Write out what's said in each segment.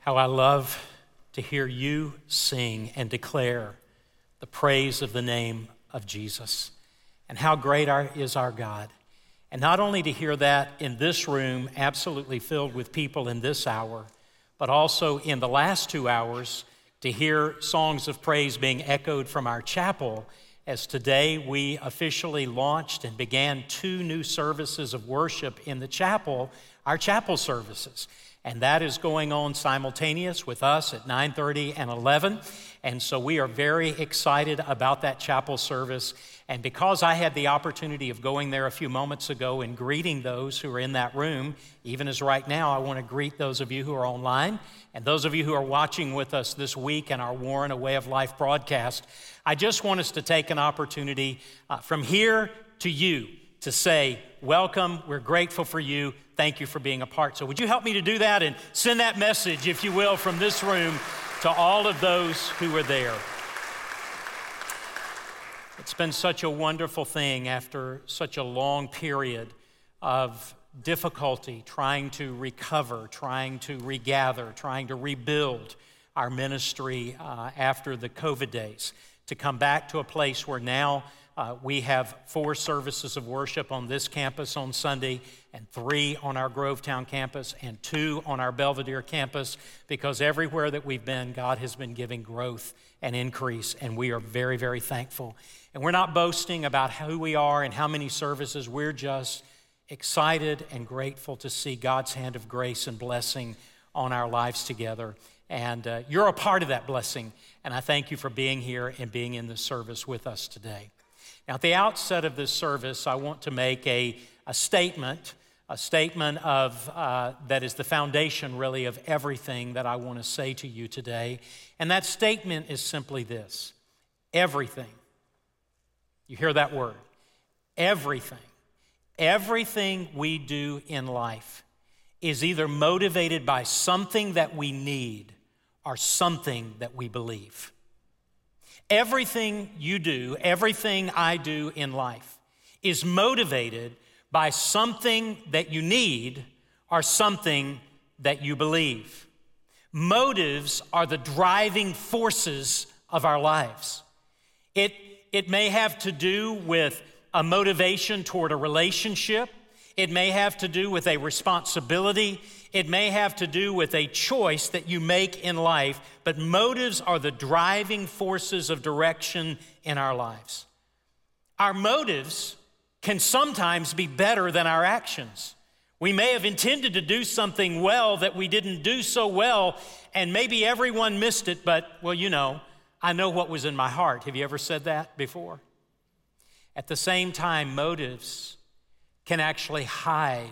How I love to hear you sing and declare the praise of the name of Jesus, and how great is our God. And not only to hear that in this room, absolutely filled with people in this hour, but also in the last 2 hours to hear songs of praise being echoed from our chapel, as today we officially launched and began 2 new services of worship in the chapel, our chapel services. And that is going on simultaneous with us at 9:30 and 11. And so we are very excited about that chapel service. And because I had the opportunity of going there a few moments ago and greeting those who are in that room, even as right now, I want to greet those of you who are online and those of you who are watching with us this week in our Warren, A Way of Life broadcast. I just want us to take an opportunity from here to you to say, welcome, we're grateful for you, thank you for being a part. So would you help me to do that and send that message, if you will, from this room to all of those who are there. It's been such a wonderful thing after such a long period of difficulty trying to recover, trying to regather, trying to rebuild our ministry after the COVID days, to come back to a place where now we have 4 services of worship on this campus on Sunday and 3 on our Grovetown campus and 2 on our Belvedere campus, because everywhere that we've been, God has been giving growth and increase, and we are very, very thankful. And we're not boasting about who we are and how many services. We're just excited and grateful to see God's hand of grace and blessing on our lives together. And you're a part of that blessing, and I thank you for being here and being in this service with us today. Now, at the outset of this service, I want to make a statement of that is the foundation, really, of everything that I want to say to you today. And that statement is simply this: everything. You hear that word? Everything. Everything we do in life is either motivated by something that we need or something that we believe. Everything you do, everything I do in life is motivated by something that you need or something that you believe. Motives are the driving forces of our lives. It may have to do with a motivation toward a relationship. It may have to do with a responsibility. It may have to do with a choice that you make in life, but motives are the driving forces of direction in our lives. Our motives can sometimes be better than our actions. We may have intended to do something well that we didn't do so well, and maybe everyone missed it, but, well, you know, I know what was in my heart. Have you ever said that before? At the same time, motives can actually hide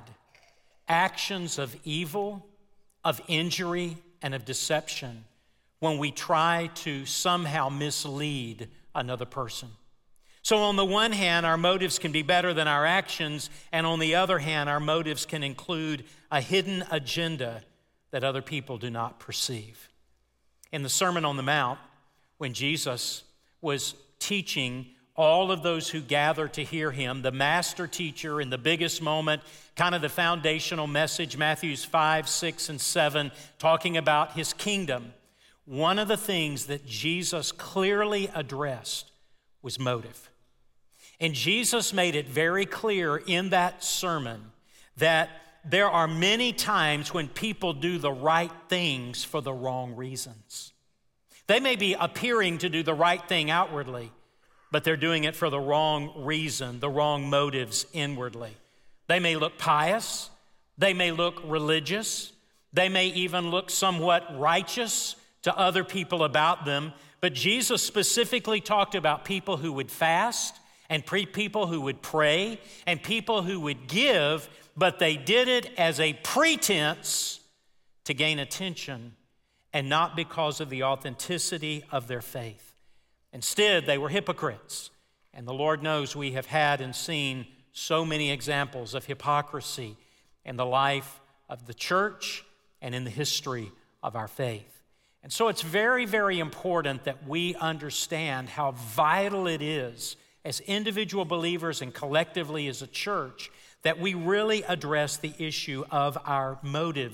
actions of evil, of injury, and of deception when we try to somehow mislead another person. So on the one hand, our motives can be better than our actions, and on the other hand, our motives can include a hidden agenda that other people do not perceive. In the Sermon on the Mount, when Jesus was teaching all of those who gather to hear him, the master teacher in the biggest moment, kind of the foundational message, Matthews 5, 6, and 7, talking about his kingdom, one of the things that Jesus clearly addressed was motive. And Jesus made it very clear in that sermon that there are many times when people do the right things for the wrong reasons. They may be appearing to do the right thing outwardly, but they're doing it for the wrong reason, the wrong motives inwardly. They may look pious, they may look religious, they may even look somewhat righteous to other people about them, but Jesus specifically talked about people who would fast and people who would pray and people who would give, but they did it as a pretense to gain attention and not because of the authenticity of their faith. Instead, they were hypocrites. And the Lord knows we have had and seen so many examples of hypocrisy in the life of the church and in the history of our faith. And so it's very, very important that we understand how vital it is as individual believers and collectively as a church that we really address the issue of our motives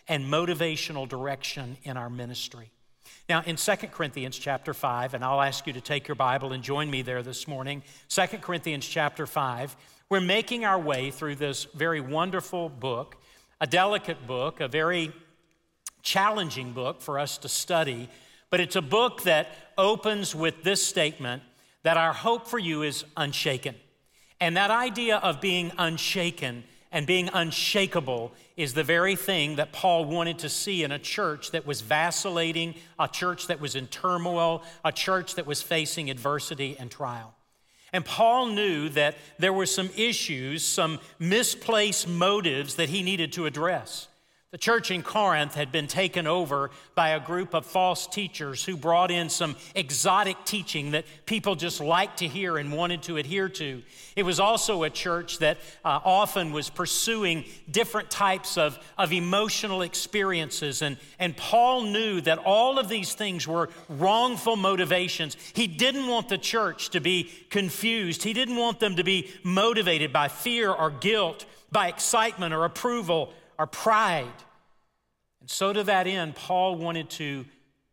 and motivational direction in our ministry. Now, in 2 Corinthians chapter 5, and I'll ask you to take your Bible and join me there this morning, 2 Corinthians chapter 5, we're making our way through this very wonderful book, a delicate book, a very challenging book for us to study, but it's a book that opens with this statement that our hope for you is unshaken. And that idea of being unshaken and being unshakable is the very thing that Paul wanted to see in a church that was vacillating, a church that was in turmoil, a church that was facing adversity and trial. And Paul knew that there were some issues, some misplaced motives that he needed to address. The church in Corinth had been taken over by a group of false teachers who brought in some exotic teaching that people just liked to hear and wanted to adhere to. It was also a church that often was pursuing different types of emotional experiences. And Paul knew that all of these things were wrongful motivations. He didn't want the church to be confused. He didn't want them to be motivated by fear or guilt, by excitement or approval or pride. And so to that end, Paul wanted to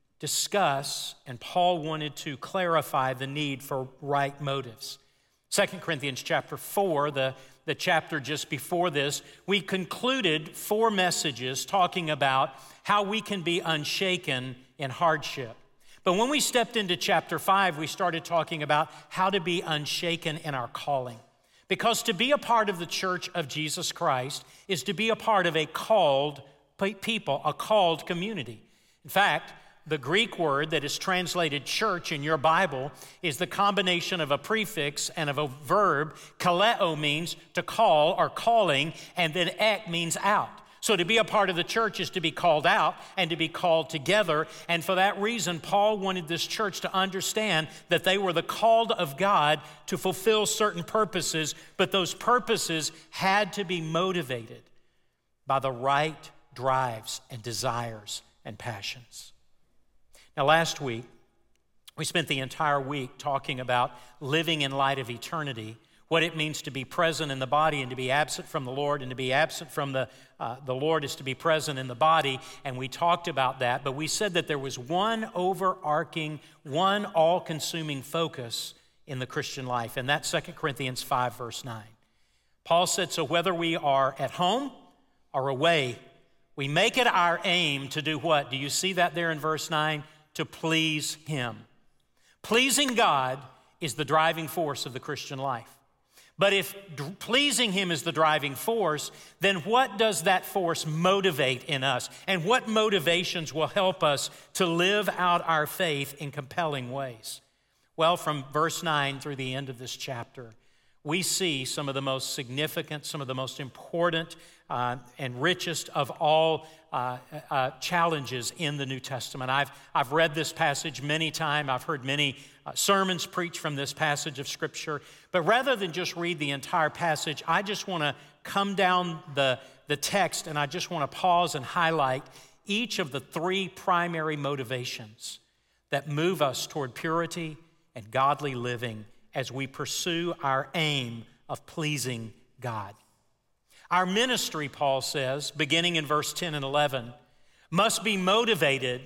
discuss and Paul wanted to clarify the need for right motives. 2 Corinthians chapter 4, the chapter just before this, we concluded 4 messages talking about how we can be unshaken in hardship. But when we stepped into chapter 5, we started talking about how to be unshaken in our calling. Because to be a part of the church of Jesus Christ is to be a part of a called people, a called community. In fact, the Greek word that is translated church in your Bible is the combination of a prefix and of a verb. Kaleo means to call or calling, and then ek means out. So to be a part of the church is to be called out and to be called together. And for that reason, Paul wanted this church to understand that they were the called of God to fulfill certain purposes, but those purposes had to be motivated by the right drives and desires and passions. Now, last week, we spent the entire week talking about living in light of eternity, what it means to be present in the body and to be absent from the Lord, and to be absent from the Lord is to be present in the body, and we talked about that, but we said that there was one overarching, one all-consuming focus in the Christian life, and that's 2 Corinthians 5, verse 9. Paul said, so whether we are at home or away, we make it our aim to do what? Do you see that there in verse 9? To please Him. Pleasing God is the driving force of the Christian life. But if pleasing Him is the driving force, then what does that force motivate in us? And what motivations will help us to live out our faith in compelling ways? Well, from verse 9 through the end of this chapter, we see some of the most significant, some of the most important and richest of all challenges in the New Testament. I've read this passage many times. I've heard many sermons preached from this passage of Scripture. But rather than just read the entire passage, I just want to come down the text and I just want to pause and highlight each of the 3 primary motivations that move us toward purity and godly living as we pursue our aim of pleasing God. Our ministry, Paul says, beginning in verse 10 and 11, must be motivated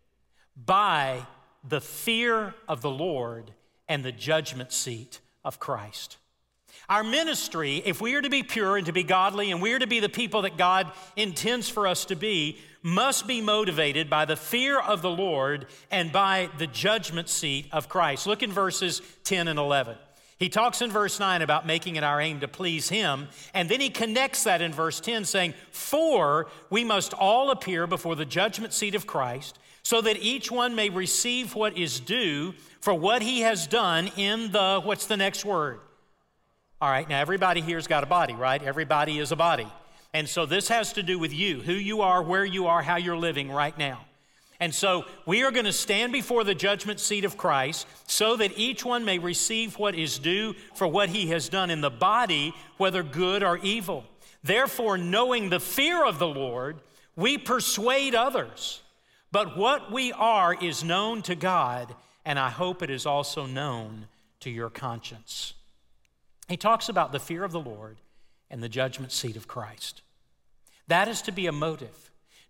by the fear of the Lord and the judgment seat of Christ. Our ministry, if we are to be pure and to be godly and we are to be the people that God intends for us to be, must be motivated by the fear of the Lord and by the judgment seat of Christ. Look in verses 10 and 11. He talks in verse 9 about making it our aim to please Him, and then he connects that in verse 10 saying, for we must all appear before the judgment seat of Christ, so that each one may receive what is due for what he has done in the, what's the next word? All right, now everybody here's got a body, right? Everybody is a body. And so this has to do with you, who you are, where you are, how you're living right now. And so we are going to stand before the judgment seat of Christ so that each one may receive what is due for what he has done in the body, whether good or evil. Therefore, knowing the fear of the Lord, we persuade others. But what we are is known to God, and I hope it is also known to your conscience. He talks about the fear of the Lord and the judgment seat of Christ. That is to be a motive.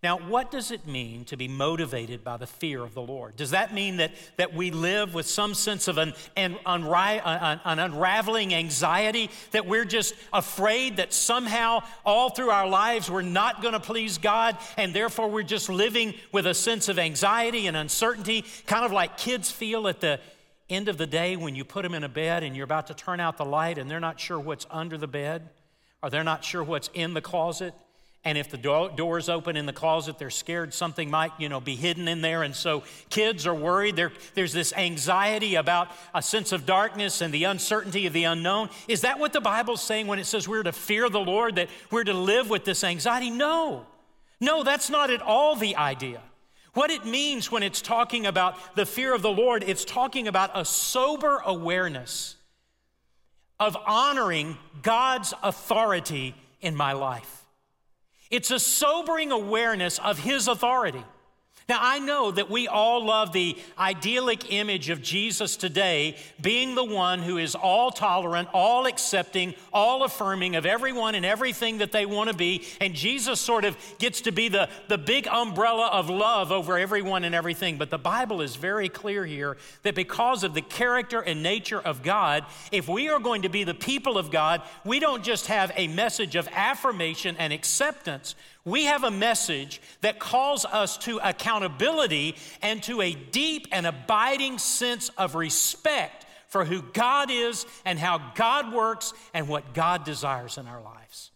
Now, what does it mean to be motivated by the fear of the Lord? Does that mean that we live with some sense of an unraveling anxiety, that we're just afraid that somehow all through our lives we're not going to please God, and therefore we're just living with a sense of anxiety and uncertainty, kind of like kids feel at the end of the day when you put them in a bed and you're about to turn out the light and they're not sure what's under the bed, or they're not sure what's in the closet? And if the door's open in the closet, they're scared something might, be hidden in there. And so kids are worried. There's this anxiety about a sense of darkness and the uncertainty of the unknown. Is that what the Bible's saying when it says we're to fear the Lord, that we're to live with this anxiety? No, that's not at all the idea. What it means when it's talking about the fear of the Lord, it's talking about a sober awareness of honoring God's authority in my life. It's a sobering awareness of His authority. Now, I know that we all love the idyllic image of Jesus today being the one who is all tolerant, all accepting, all affirming of everyone and everything that they want to be. And Jesus sort of gets to be the big umbrella of love over everyone and everything. But the Bible is very clear here that because of the character and nature of God, if we are going to be the people of God, we don't just have a message of affirmation and acceptance. We have a message that calls us to accountability and to a deep and abiding sense of respect for who God is and how God works and what God desires in our lives.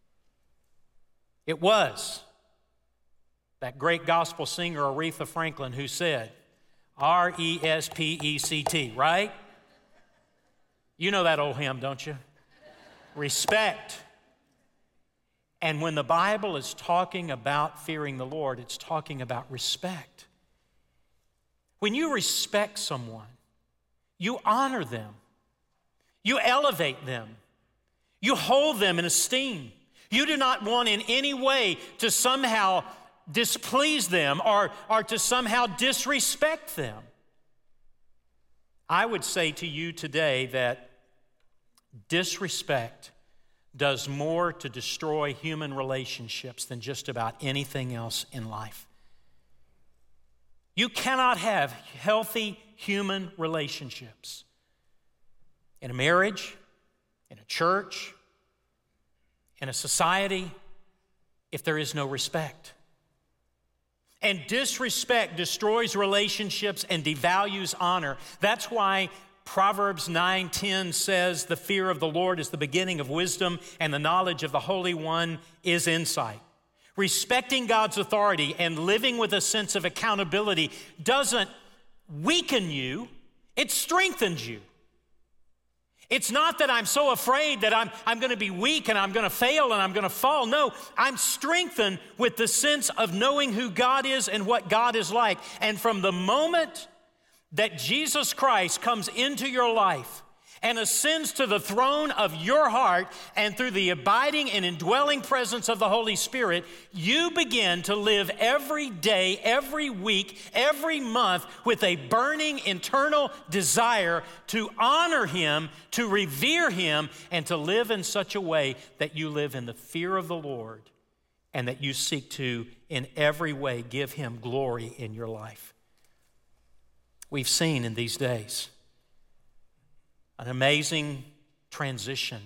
It was that great gospel singer Aretha Franklin who said, R-E-S-P-E-C-T, right? You know that old hymn, don't you? Respect. And when the Bible is talking about fearing the Lord, it's talking about respect. When you respect someone, you honor them, you elevate them, you hold them in esteem. You do not want in any way to somehow displease them or to somehow disrespect them. I would say to you today that disrespect does more to destroy human relationships than just about anything else in life. You cannot have healthy human relationships in a marriage, in a church, in a society, if there is no respect. And disrespect destroys relationships and devalues honor. That's why Proverbs 9:10 says, the fear of the Lord is the beginning of wisdom, and the knowledge of the Holy One is insight. Respecting God's authority and living with a sense of accountability doesn't weaken you, it strengthens you. It's not that I'm so afraid that I'm going to be weak and I'm going to fail and I'm going to fall. No, I'm strengthened with the sense of knowing who God is and what God is like. And from the moment that Jesus Christ comes into your life and ascends to the throne of your heart, and through the abiding and indwelling presence of the Holy Spirit, you begin to live every day, every week, every month with a burning internal desire to honor Him, to revere Him, and to live in such a way that you live in the fear of the Lord and that you seek to, in every way, give Him glory in your life. We've seen in these days an amazing transition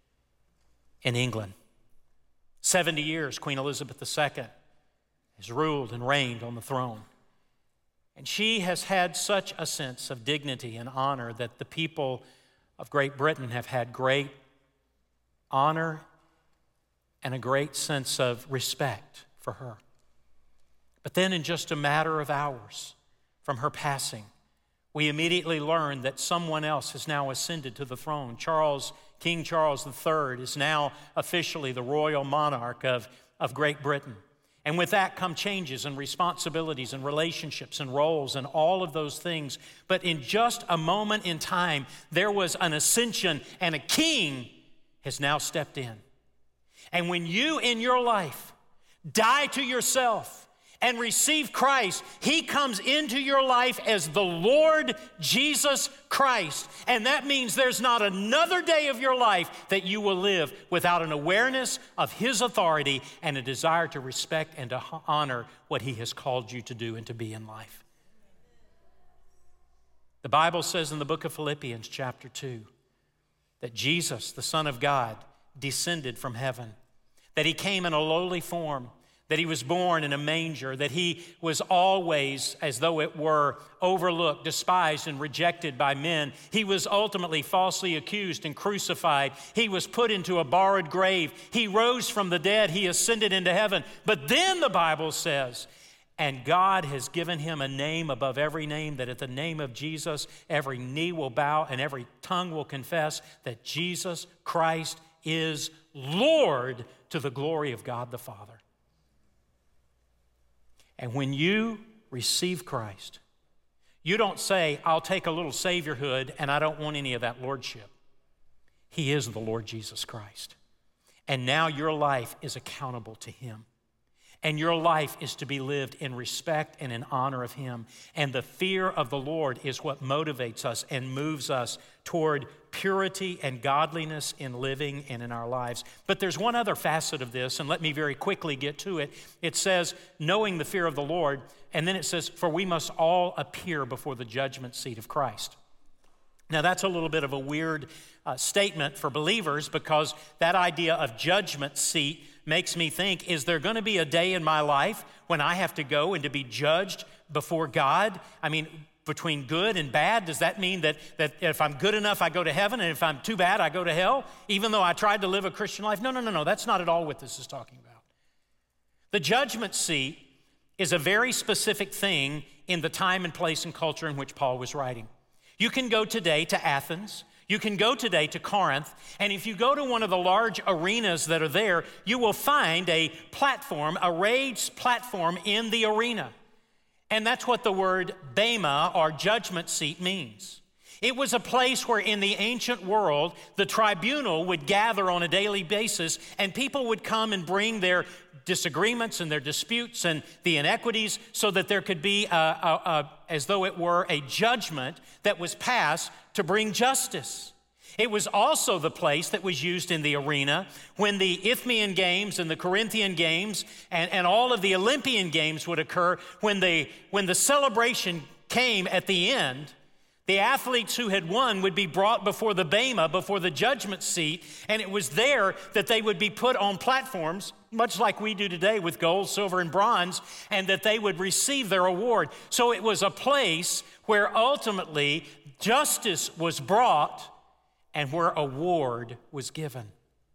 in England. 70 years, Queen Elizabeth II has ruled and reigned on the throne. And she has had such a sense of dignity and honor that the people of Great Britain have had great honor and a great sense of respect for her. But then in just a matter of hours from her passing, we immediately learn that someone else has now ascended to the throne. King Charles III is now officially the royal monarch of Great Britain. And with that come changes and responsibilities and relationships and roles and all of those things. But in just a moment in time, there was an ascension, and a king has now stepped in. And when you in your life die to yourself and receive Christ, He comes into your life as the Lord Jesus Christ. And that means there's not another day of your life that you will live without an awareness of His authority and a desire to respect and to honor what He has called you to do and to be in life. The Bible says in the book of Philippians chapter 2 that Jesus, the Son of God, descended from heaven, that He came in a lowly form, that He was born in a manger, that He was always, as though it were, overlooked, despised, and rejected by men. He was ultimately falsely accused and crucified. He was put into a borrowed grave. He rose from the dead. He ascended into heaven. But then the Bible says, and God has given Him a name above every name, that at the name of Jesus, every knee will bow and every tongue will confess that Jesus Christ is Lord, to the glory of God the Father. And when you receive Christ, you don't say, I'll take a little saviorhood and I don't want any of that lordship. He is the Lord Jesus Christ. And now your life is accountable to Him. And your life is to be lived in respect and in honor of Him. And the fear of the Lord is what motivates us and moves us toward purity and godliness in living and in our lives. But there's one other facet of this, and let me very quickly get to it. It says, knowing the fear of the Lord, and then it says, for we must all appear before the judgment seat of Christ. Now that's a little bit of a weird statement for believers, because that idea of judgment seat makes me think, is there going to be a day in my life when I have to go and to be judged before God? I mean, between good and bad, does that mean that if I'm good enough, I go to heaven, and if I'm too bad, I go to hell, even though I tried to live a Christian life? No. That's not at all what this is talking about. The judgment seat is a very specific thing in the time and place and culture in which Paul was writing. You can go today to Athens. You can go today to Corinth, and if you go to one of the large arenas that are there, you will find a platform, a raised platform in the arena. And that's what the word bema, or judgment seat, means. It was a place where in the ancient world, the tribunal would gather on a daily basis, and people would come and bring their disagreements and their disputes and the inequities, so that there could be, as though it were, a judgment that was passed to bring justice. It was also the place that was used in the arena when the Isthmian Games and the Corinthian Games and all of the Olympian Games would occur. When the celebration came at the end, the athletes who had won would be brought before the bema, before the judgment seat, and it was there that they would be put on platforms, much like we do today with gold, silver, and bronze, and that they would receive their award. So it was a place where ultimately justice was brought and where award was given.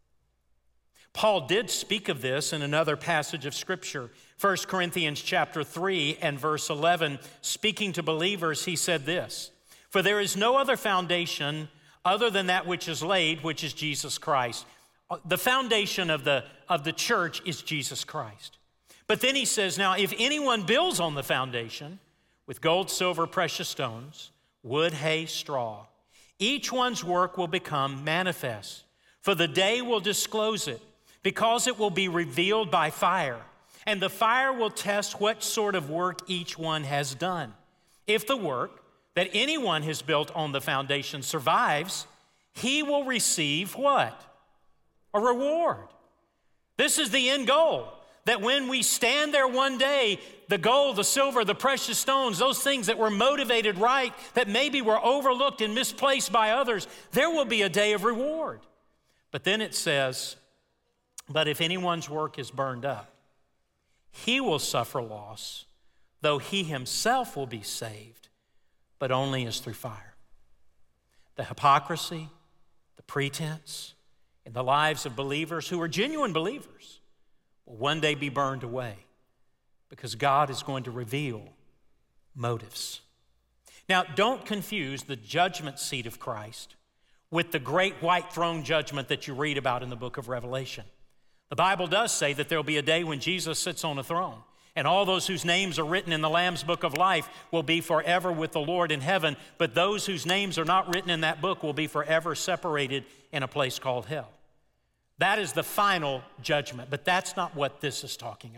Paul did speak of this in another passage of Scripture. 1 Corinthians chapter 3 and verse 11, speaking to believers, he said this, for there is no other foundation other than that which is laid, which is Jesus Christ. The foundation of the church is Jesus Christ. But then he says, now if anyone builds on the foundation with gold, silver, precious stones, wood, hay, straw, each one's work will become manifest, for the day will disclose it, because it will be revealed by fire, and the fire will test what sort of work each one has done. If the work that anyone has built on the foundation survives, he will receive what? A reward. This is the end goal, that when we stand there one day, the gold, the silver, the precious stones, those things that were motivated right, that maybe were overlooked and misplaced by others, there will be a day of reward. But then it says, but if anyone's work is burned up, he will suffer loss, though he himself will be saved, but only as through fire. The hypocrisy, the pretense in the lives of believers who are genuine believers will one day be burned away, because God is going to reveal motives. Now, don't confuse the judgment seat of Christ with the great white throne judgment that you read about in the book of Revelation. The Bible does say that there will be a day when Jesus sits on a throne, and all those whose names are written in the Lamb's book of life will be forever with the Lord in heaven, but those whose names are not written in that book will be forever separated in a place called hell. That is the final judgment, but that's not what this is talking about.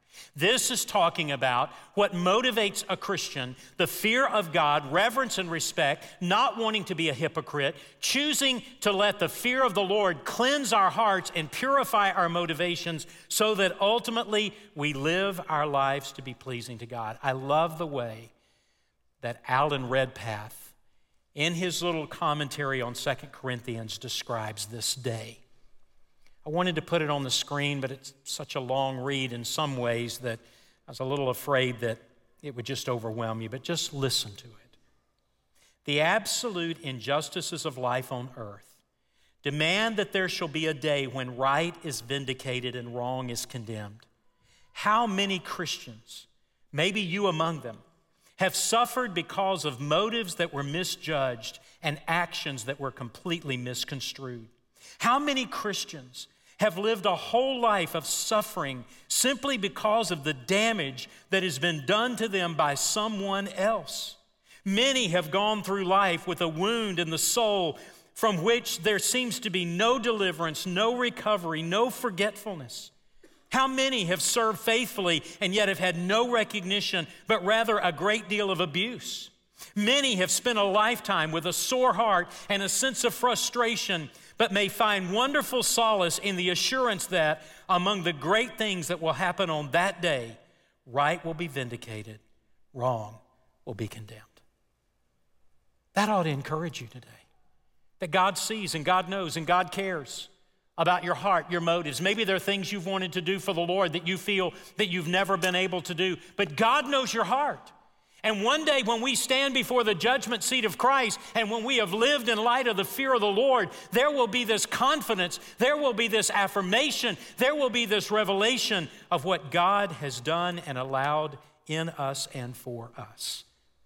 This is talking about what motivates a Christian: the fear of God, reverence and respect, not wanting to be a hypocrite, choosing to let the fear of the Lord cleanse our hearts and purify our motivations so that ultimately we live our lives to be pleasing to God. I love the way that Alan Redpath, in his little commentary on 2 Corinthians, describes this day. I wanted to put it on the screen, but it's such a long read in some ways that I was a little afraid that it would just overwhelm you, but just listen to it. The absolute injustices of life on earth demand that there shall be a day when right is vindicated and wrong is condemned. How many Christians, maybe you among them, have suffered because of motives that were misjudged and actions that were completely misconstrued? How many Christians have lived a whole life of suffering simply because of the damage that has been done to them by someone else? Many have gone through life with a wound in the soul from which there seems to be no deliverance, no recovery, no forgetfulness. How many have served faithfully and yet have had no recognition, but rather a great deal of abuse? Many have spent a lifetime with a sore heart and a sense of frustration, but may find wonderful solace in the assurance that among the great things that will happen on that day, right will be vindicated, wrong will be condemned. That ought to encourage you today, that God sees and God knows and God cares about your heart, your motives. Maybe there are things you've wanted to do for the Lord that you feel that you've never been able to do, but God knows your heart. And one day when we stand before the judgment seat of Christ and when we have lived in light of the fear of the Lord, there will be this confidence, there will be this affirmation, there will be this revelation of what God has done and allowed in us and for us.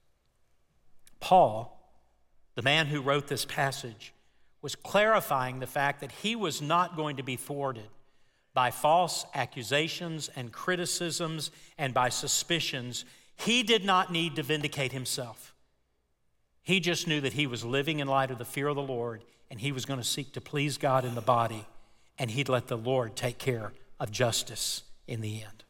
Paul, the man who wrote this passage, was clarifying the fact that he was not going to be thwarted by false accusations and criticisms and by suspicions. He did not need to vindicate himself. He just knew that he was living in light of the fear of the Lord, and he was going to seek to please God in the body, and he'd let the Lord take care of justice in the end.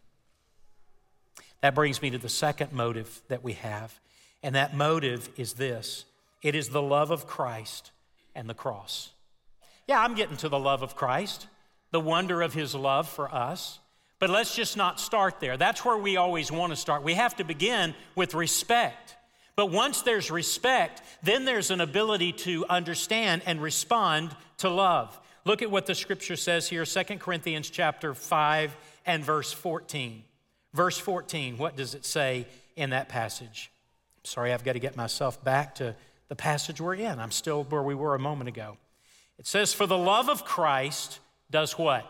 That brings me to the second motive that we have, and that motive is this. It is the love of Christ and the cross. Yeah, I'm getting to the love of Christ, the wonder of his love for us. But let's just not start there. That's where we always want to start. We have to begin with respect. But once there's respect, then there's an ability to understand and respond to love. Look at what the scripture says here, 2 Corinthians chapter 5 and verse 14. Verse 14, what does it say in that passage? Sorry, I've got to get myself back to the passage we're in. I'm still where we were a moment ago. It says, for the love of Christ does what?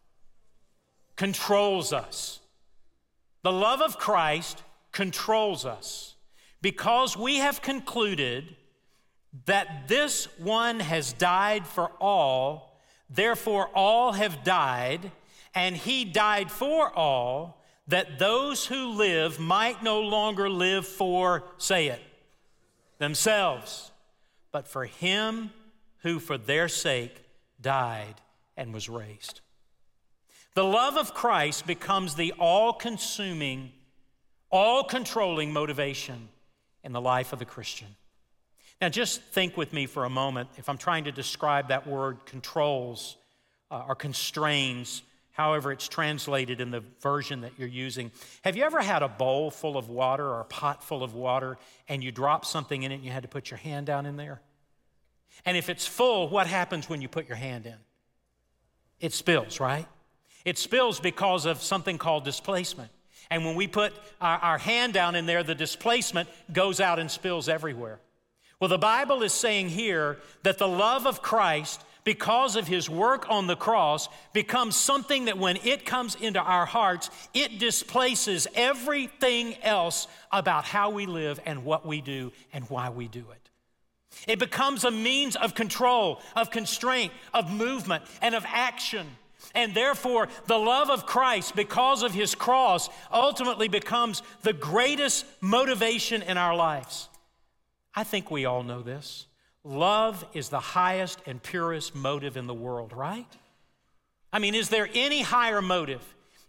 Controls us. The love of Christ controls us because we have concluded that this one has died for all, therefore all have died, and he died for all, that those who live might no longer live for, say it, themselves, but for him who for their sake died and was raised. The love of Christ becomes the all-consuming, all-controlling motivation in the life of the Christian. Now just think with me for a moment, if I'm trying to describe that word controls or constrains, however it's translated in the version that you're using. Have you ever had a bowl full of water or a pot full of water and you dropped something in it and you had to put your hand down in there? And if it's full, what happens when you put your hand in? It spills, right? It spills because of something called displacement. And when we put our hand down in there, the displacement goes out and spills everywhere. Well, the Bible is saying here that the love of Christ, because of his work on the cross, becomes something that when it comes into our hearts, it displaces everything else about how we live and what we do and why we do it. It becomes a means of control, of constraint, of movement, and of action. And therefore, the love of Christ, because of his cross, ultimately becomes the greatest motivation in our lives. I think we all know this. Love is the highest and purest motive in the world, right? I mean, is there any higher motive?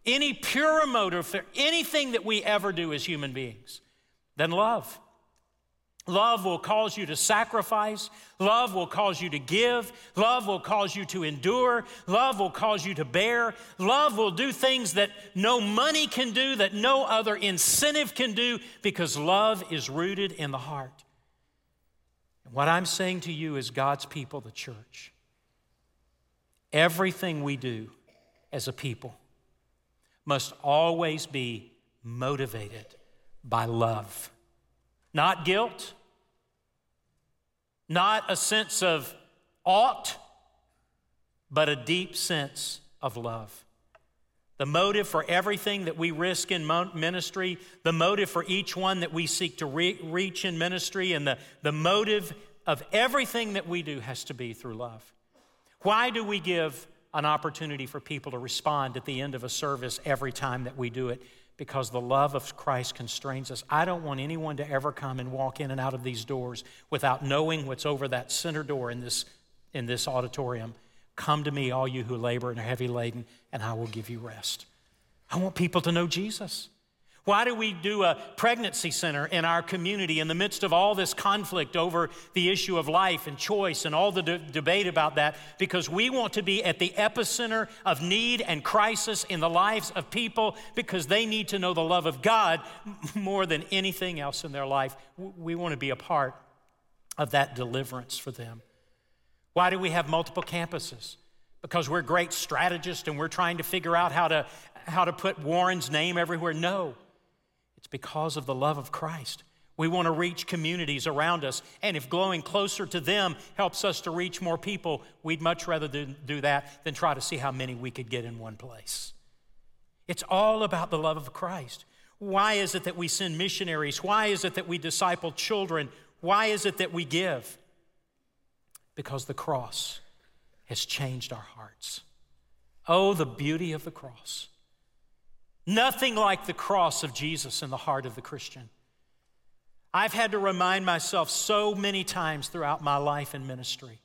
any purer motive for anything that we ever do as human beings than love. Love will cause you to sacrifice. Love will cause you to give. Love will cause you to endure. Love will cause you to bear. Love will do things that no money can do, that no other incentive can do, because love is rooted in the heart. And what I'm saying to you is God's people, the church. Everything we do as a people must always be motivated by love. Not guilt, not a sense of ought, but a deep sense of love. The motive for everything that we risk in ministry, the motive for each one that we seek to reach in ministry, and the motive of everything that we do has to be through love. Why do we give an opportunity for people to respond at the end of a service every time that we do it? Because the love of Christ constrains us. I don't want anyone to ever come and walk in and out of these doors without knowing what's over that center door in this auditorium. Come to me, all you who labor and are heavy laden, and I will give you rest. I want people to know Jesus. Why do we do a pregnancy center in our community in the midst of all this conflict over the issue of life and choice and all the debate about that? Because we want to be at the epicenter of need and crisis in the lives of people, because they need to know the love of God more than anything else in their life. We want to be a part of that deliverance for them. Why do we have multiple campuses? Because we're great strategists and we're trying to figure out how to put Warren's name everywhere? No. It's because of the love of Christ. We want to reach communities around us, and if going closer to them helps us to reach more people, we'd much rather do that than try to see how many we could get in one place. It's all about the love of Christ. Why is it that we send missionaries? Why is it that we disciple children? Why is it that we give? Because the cross has changed our hearts. Oh, the beauty of the cross. Nothing like the cross of Jesus in the heart of the Christian. I've had to remind myself so many times throughout my life and ministry,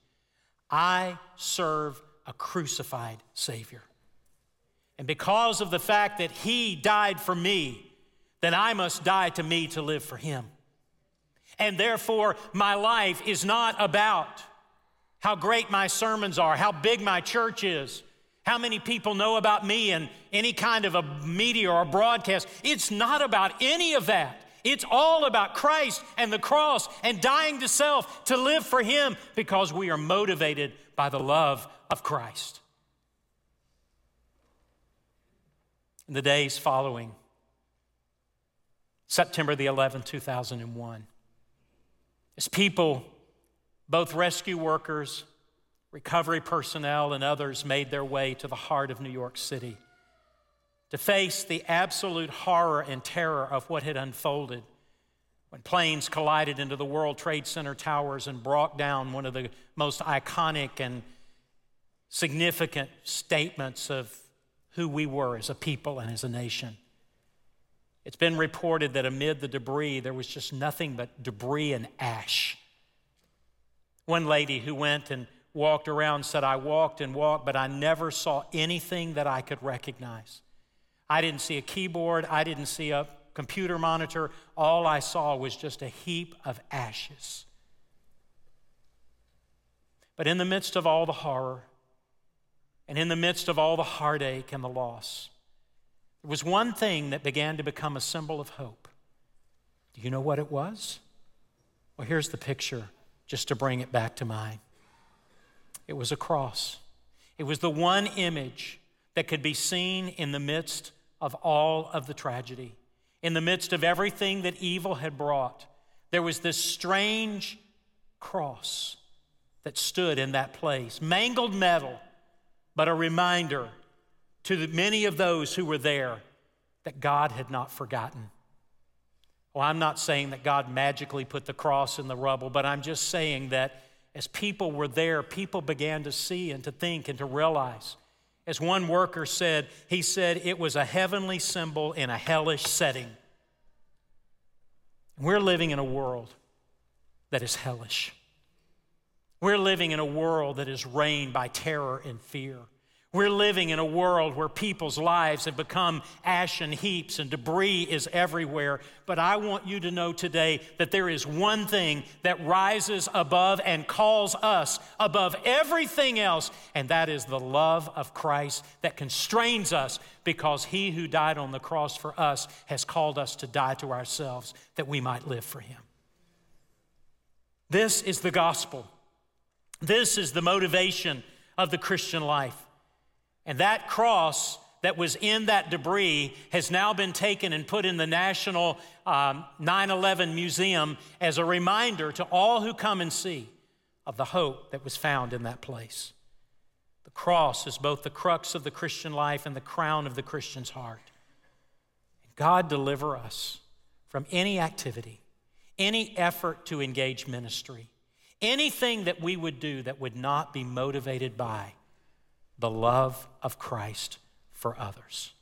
I serve a crucified Savior. And because of the fact that He died for me, then I must die to me to live for Him. And therefore, my life is not about how great my sermons are, how big my church is, how many people know about me in any kind of a media or a broadcast. It's not about any of that. It's all about Christ and the cross and dying to self to live for Him, because we are motivated by the love of Christ. In the days following September the 11th, 2001, as people, both rescue workers, recovery personnel, and others made their way to the heart of New York City to face the absolute horror and terror of what had unfolded when planes collided into the World Trade Center towers and brought down one of the most iconic and significant statements of who we were as a people and as a nation. It's been reported that amid the debris, there was just nothing but debris and ash. One lady who went and walked around said, I walked and walked, but I never saw anything that I could recognize. I didn't see a keyboard. I didn't see a computer monitor. All I saw was just a heap of ashes. But in the midst of all the horror and in the midst of all the heartache and the loss, there was one thing that began to become a symbol of hope. Do you know what it was? Well, here's the picture just to bring it back to mind. It was a cross. It was the one image that could be seen in the midst of all of the tragedy. In the midst of everything that evil had brought, there was this strange cross that stood in that place. Mangled metal, but a reminder to many of those who were there that God had not forgotten. Well, I'm not saying that God magically put the cross in the rubble, but I'm just saying that as people were there, people began to see and to think and to realize. As one worker said, he said it was a heavenly symbol in a hellish setting. We're living in a world that is hellish. We're living in a world that is reigned by terror and fear. We're living in a world where people's lives have become ashen heaps and debris is everywhere. But I want you to know today that there is one thing that rises above and calls us above everything else, and that is the love of Christ that constrains us, because he who died on the cross for us has called us to die to ourselves that we might live for him. This is the gospel. This is the motivation of the Christian life. And that cross that was in that debris has now been taken and put in the National 9/11 Museum as a reminder to all who come and see of the hope that was found in that place. The cross is both the crux of the Christian life and the crown of the Christian's heart. God deliver us from any activity, any effort to engage ministry, anything that we would do that would not be motivated by the love of Christ for others.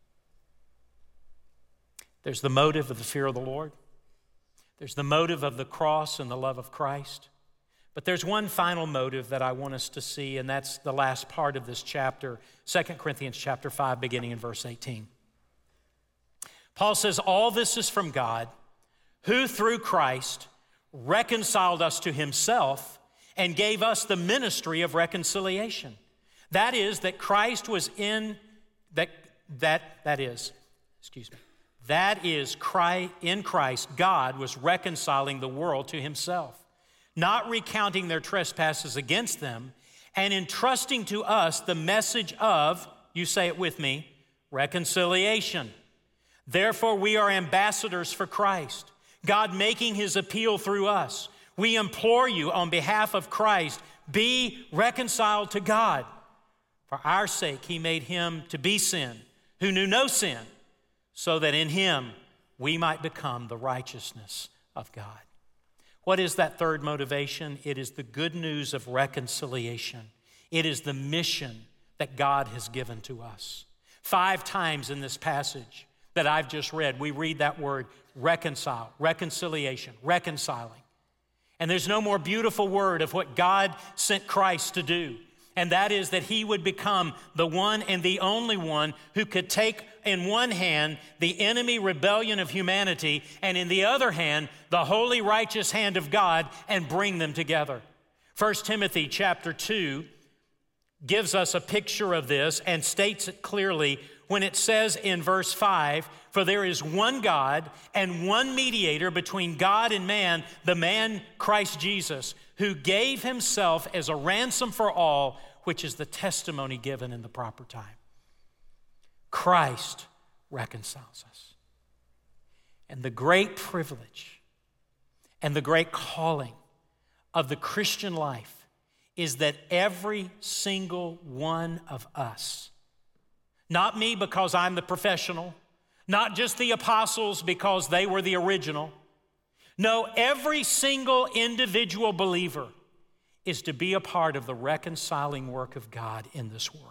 There's the motive of the fear of the Lord. There's the motive of the cross and the love of Christ. But there's one final motive that I want us to see, and that's the last part of this chapter, 2 Corinthians chapter 5, beginning in verse 18. Paul says, all this is from God, who through Christ reconciled us to himself and gave us the ministry of reconciliation. That is, that Christ was in Christ, God was reconciling the world to himself, not recounting their trespasses against them, and entrusting to us the message of, you say it with me, reconciliation. Therefore, we are ambassadors for Christ, God making his appeal through us. We implore you on behalf of Christ, be reconciled to God. For our sake, he made him to be sin, who knew no sin, so that in him we might become the righteousness of God. What is that third motivation? It is the good news of reconciliation. It is the mission that God has given to us. 5 times in this passage that I've just read, we read that word reconcile, reconciliation, reconciling. And there's no more beautiful word of what God sent Christ to do. And that is that he would become the one and the only one who could take in one hand the enemy rebellion of humanity, and in the other hand, the holy righteous hand of God, and bring them together. 1 Timothy chapter 2 gives us a picture of this and states it clearly when it says in verse 5, for there is one God and one mediator between God and man, the man Christ Jesus, who gave himself as a ransom for all, which is the testimony given in the proper time. Christ reconciles us. And the great privilege and the great calling of the Christian life is that every single one of us, not me because I'm the professional, not just the apostles because they were the original, no, every single individual believer is to be a part of the reconciling work of God in this world.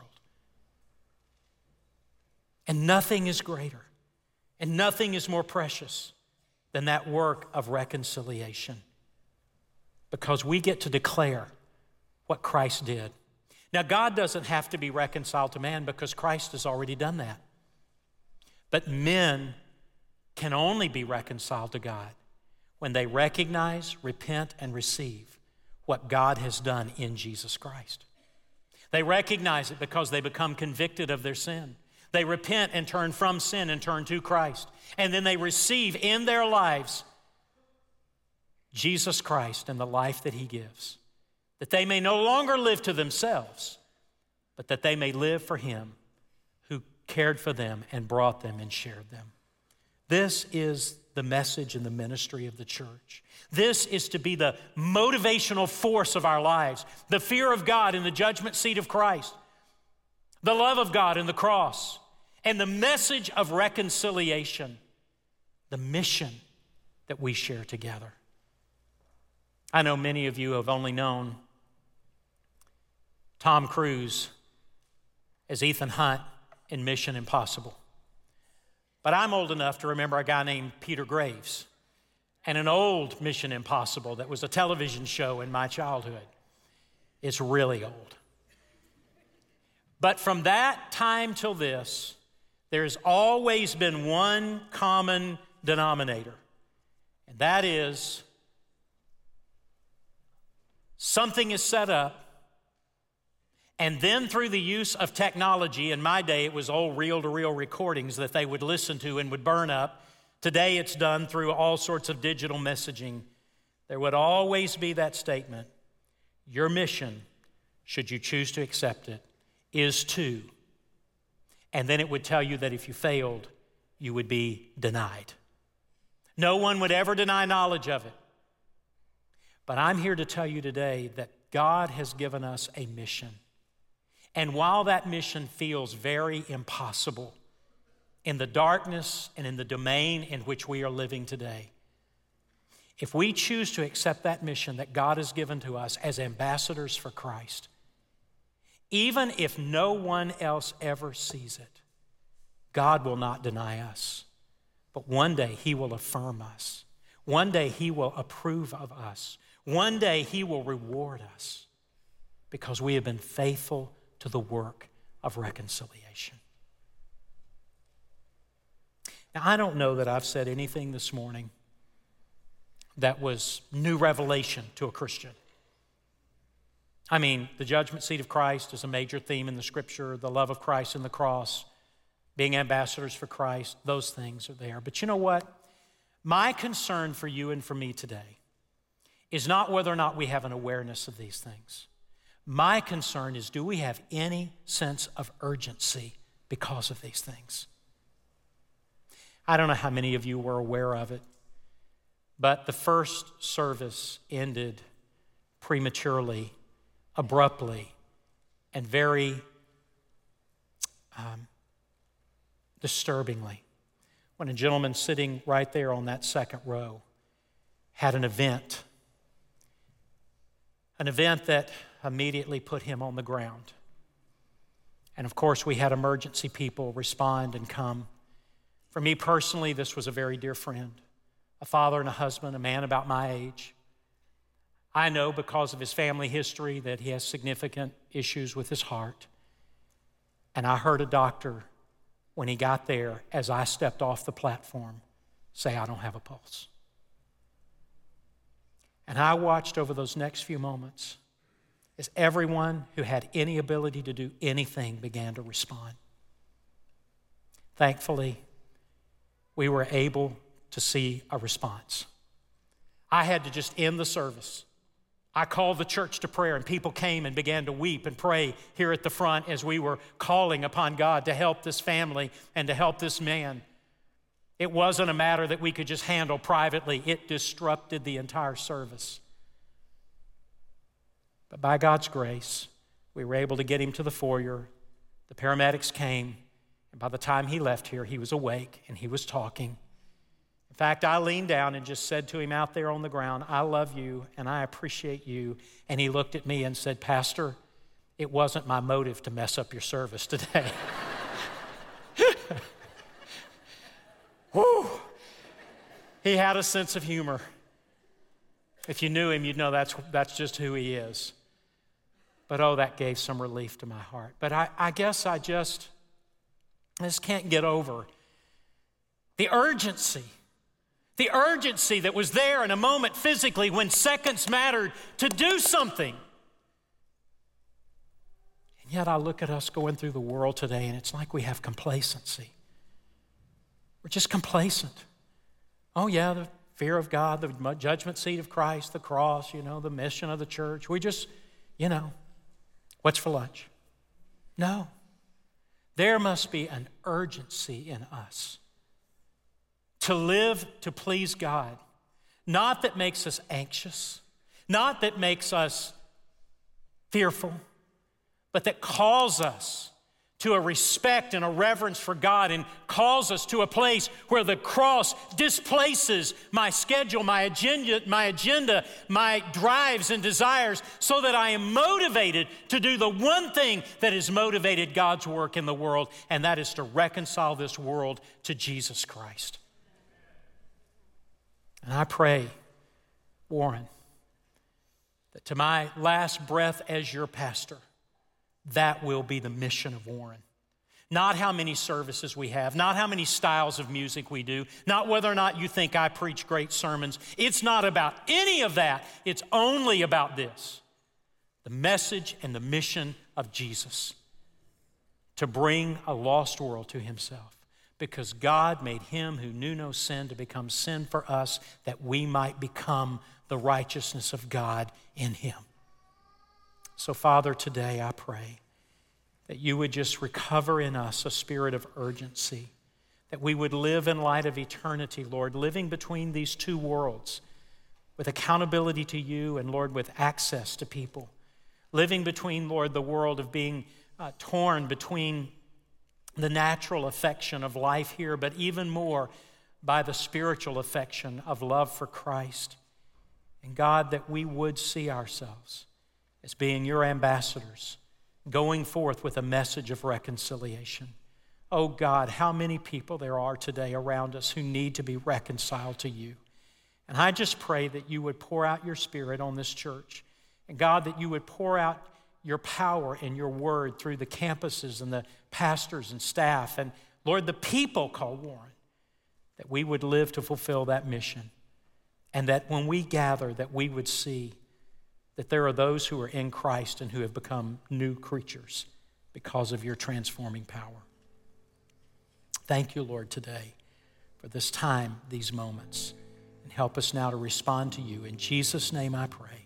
And nothing is greater and nothing is more precious than that work of reconciliation, because we get to declare what Christ did. Now, God doesn't have to be reconciled to man because Christ has already done that. But men can only be reconciled to God when they recognize, repent, and receive what God has done in Jesus Christ. They recognize it because they become convicted of their sin. They repent and turn from sin and turn to Christ. And then they receive in their lives Jesus Christ and the life that he gives, that they may no longer live to themselves, but that they may live for him who cared for them and brought them and shared them. This is the message and the ministry of the church. This is to be the motivational force of our lives, the fear of God in the judgment seat of Christ, the love of God in the cross, and the message of reconciliation, the mission that we share together. I know many of you have only known Tom Cruise as Ethan Hunt in Mission Impossible. But I'm old enough to remember a guy named Peter Graves and an old Mission Impossible that was a television show in my childhood. It's really old. But from that time till this, there's always been one common denominator, and that is something is set up, and then through the use of technology, in my day it was old reel-to-reel recordings that they would listen to and would burn up. Today it's done through all sorts of digital messaging. There would always be that statement, your mission, should you choose to accept it, is to. And then it would tell you that if you failed, you would be denied. No one would ever deny knowledge of it. But I'm here to tell you today that God has given us a mission. And while that mission feels very impossible in the darkness and in the domain in which we are living today, if we choose to accept that mission that God has given to us as ambassadors for Christ, even if no one else ever sees it, God will not deny us. But one day He will affirm us. One day He will approve of us. One day He will reward us because we have been faithful to the work of reconciliation. Now, I don't know that I've said anything this morning that was new revelation to a Christian. I mean, the judgment seat of Christ is a major theme in the Scripture, the love of Christ in the cross, being ambassadors for Christ, those things are there. But you know what? My concern for you and for me today is not whether or not we have an awareness of these things. My concern is, do we have any sense of urgency because of these things? I don't know how many of you were aware of it, but the first service ended prematurely, abruptly, and very disturbingly, when a gentleman sitting right there on that second row had an event that immediately put him on the ground. And of course, we had emergency people respond and come. For me personally, this was a very dear friend, a father and a husband, a man about my age. I know because of his family history that he has significant issues with his heart. And I heard a doctor, when he got there, as I stepped off the platform, say, I don't have a pulse. And I watched over those next few moments as everyone who had any ability to do anything began to respond. Thankfully, we were able to see a response. I had to just end the service. I called the church to prayer, and people came and began to weep and pray here at the front as we were calling upon God to help this family and to help this man. It wasn't a matter that we could just handle privately. It disrupted the entire service. But by God's grace, we were able to get him to the foyer. The paramedics came, and by the time he left here, he was awake and he was talking. In fact, I leaned down and just said to him out there on the ground, I love you and I appreciate you. And he looked at me and said, Pastor, it wasn't my motive to mess up your service today. Whew. He had a sense of humor. If you knew him, you'd know that's just who he is. But oh, that gave some relief to my heart. But I guess I just can't get over the urgency that was there in a moment physically when seconds mattered to do something. And yet I look at us going through the world today and it's like we have complacency. We're just complacent. Oh yeah, the fear of God, the judgment seat of Christ, the cross, the mission of the church. We just, what's for lunch? No. There must be an urgency in us to live to please God, not that makes us anxious, not that makes us fearful, but that calls us to a respect and a reverence for God and calls us to a place where the cross displaces my schedule, my agenda, my drives and desires, so that I am motivated to do the one thing that has motivated God's work in the world, and that is to reconcile this world to Jesus Christ. And I pray, Warren, that to my last breath as your pastor, that will be the mission of Warren. Not how many services we have, not how many styles of music we do, not whether or not you think I preach great sermons. It's not about any of that. It's only about this, the message and the mission of Jesus, to bring a lost world to himself, because God made him who knew no sin to become sin for us, that we might become the righteousness of God in him. So, Father, today I pray that you would just recover in us a spirit of urgency, that we would live in light of eternity, Lord, living between these two worlds with accountability to you and, Lord, with access to people. Living between, Lord, the world of being torn between the natural affection of life here, but even more by the spiritual affection of love for Christ. And God, that we would see ourselves as being your ambassadors, going forth with a message of reconciliation. Oh God, how many people there are today around us who need to be reconciled to you. And I just pray that you would pour out your Spirit on this church. And God, that you would pour out your power and your word through the campuses and the pastors and staff. And Lord, the people called Warren, that we would live to fulfill that mission. And that when we gather, that we would see that there are those who are in Christ and who have become new creatures because of your transforming power. Thank you, Lord, today for this time, these moments. And help us now to respond to you. In Jesus' name I pray.